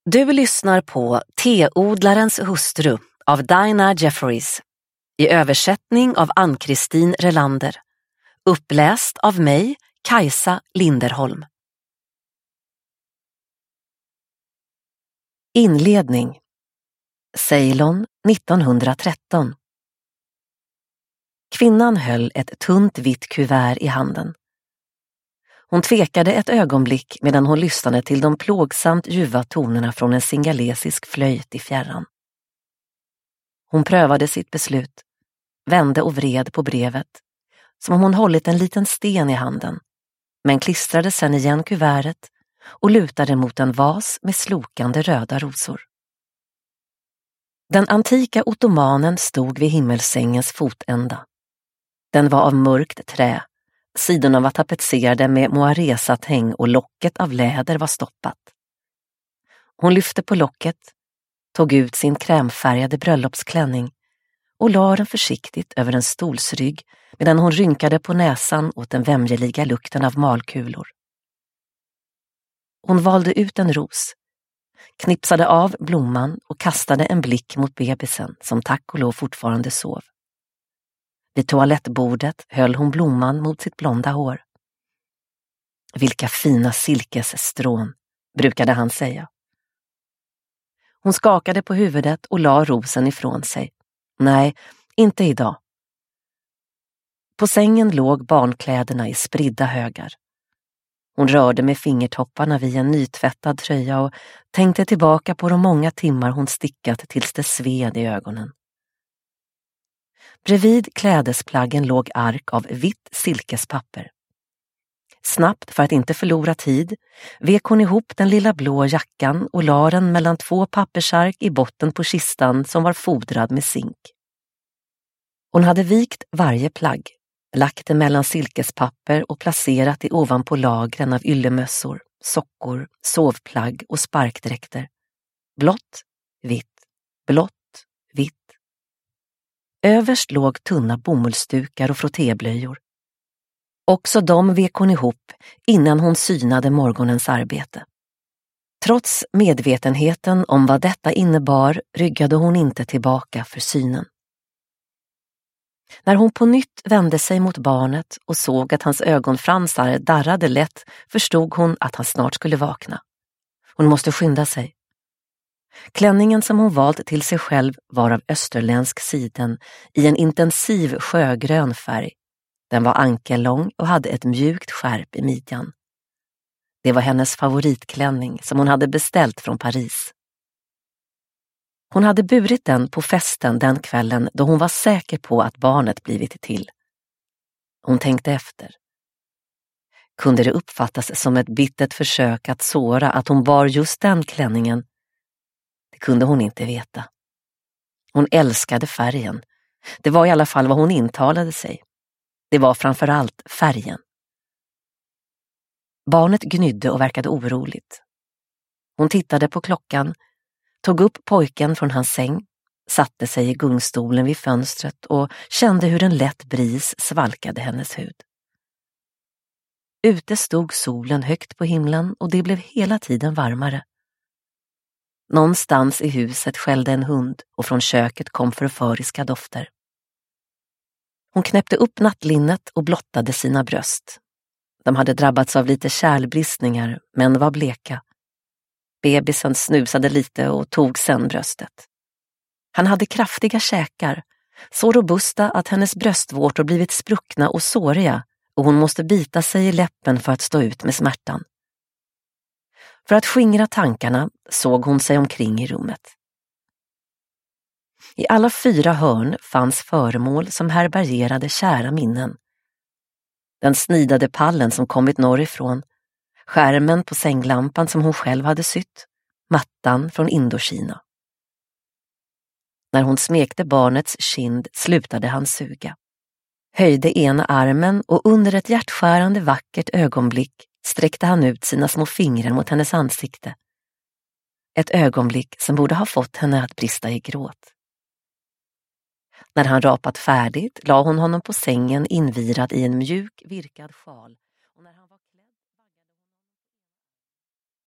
Du lyssnar på Teodlarens hustru av Dinah Jefferies i översättning av Ann-Kristin Relander. Uppläst av mig, Kajsa Linderholm. Inledning. Ceylon 1913. Kvinnan höll ett tunt vitt kuvert i handen. Hon tvekade ett ögonblick medan hon lyssnade till de plågsamt ljuva tonerna från en singalesisk flöjt i fjärran. Hon prövade sitt beslut, vände och vred på brevet, som om hon hållit en liten sten i handen, men klistrade sedan igen kuvertet och lutade mot en vas med slokande röda rosor. Den antika ottomanen stod vid himmelsängens fotända. Den var av mörkt trä. Sidorna var tapetserade med moaré-satäng och locket av läder var stoppat. Hon lyfte på locket, tog ut sin krämfärgade bröllopsklänning och la den försiktigt över en stolsrygg medan hon rynkade på näsan åt den vämjeliga lukten av malkulor. Hon valde ut en ros, knipsade av blomman och kastade en blick mot bebisen som tack och lov fortfarande sov. Vid toalettbordet höll hon blomman mot sitt blonda hår. Vilka fina silkesstrån, brukade han säga. Hon skakade på huvudet och la rosen ifrån sig. Nej, inte idag. På sängen låg barnkläderna i spridda högar. Hon rörde med fingertopparna vid en nytvättad tröja och tänkte tillbaka på de många timmar hon stickat tills det sved i ögonen. Bredvid klädesplaggen låg ark av vitt silkespapper. Snabbt, för att inte förlora tid, vek hon ihop den lilla blå jackan och la den mellan två pappersark i botten på kistan som var fodrad med zink. Hon hade vikt varje plagg, lagt det mellan silkespapper och placerat det ovanpå lagren av yllemössor, sockor, sovplagg och sparkdräkter. Blått, vitt, blått, vitt. Överst låg tunna bomullsdukar och frottéblöjor. Också de vek hon ihop innan hon synade morgonens arbete. Trots medvetenheten om vad detta innebar ryggade hon inte tillbaka för synen. När hon på nytt vände sig mot barnet och såg att hans ögonfransar darrade lätt förstod hon att han snart skulle vakna. Hon måste skynda sig. Klänningen som hon valt till sig själv var av österländsk siden i en intensiv sjögrön färg. Den var ankellång och hade ett mjukt skärp i midjan. Det var hennes favoritklänning som hon hade beställt från Paris. Hon hade burit den på festen den kvällen då hon var säker på att barnet blivit till. Hon tänkte efter. Kunde det uppfattas som ett bittert försök att såra att hon bar just den klänningen? Det kunde hon inte veta. Hon älskade färgen. Det var i alla fall vad hon intalade sig. Det var framförallt färgen. Barnet gnydde och verkade oroligt. Hon tittade på klockan, tog upp pojken från hans säng, satte sig i gungstolen vid fönstret och kände hur en lätt bris svalkade hennes hud. Ute stod solen högt på himlen och det blev hela tiden varmare. Någonstans i huset skällde en hund och från köket kom förföriska dofter. Hon knäppte upp nattlinnet och blottade sina bröst. De hade drabbats av lite kärlbristningar men var bleka. Bebisen snusade lite och tog sen bröstet. Han hade kraftiga käkar, så robusta att hennes bröstvårtor blivit spruckna och såriga och hon måste bita sig i läppen för att stå ut med smärtan. För att skingra tankarna såg hon sig omkring i rummet. I alla 4 hörn fanns föremål som härbärgerade kära minnen. Den snidade pallen som kommit norrifrån, skärmen på sänglampan som hon själv hade sytt, mattan från Indokina. När hon smekte barnets kind slutade han suga. Höjde ena armen och under ett hjärtskärande vackert ögonblick sträckte han ut sina små fingrar mot hennes ansikte. Ett ögonblick som borde ha fått henne att brista i gråt. När han rapat färdigt la hon honom på sängen invirad i en mjuk virkad sjal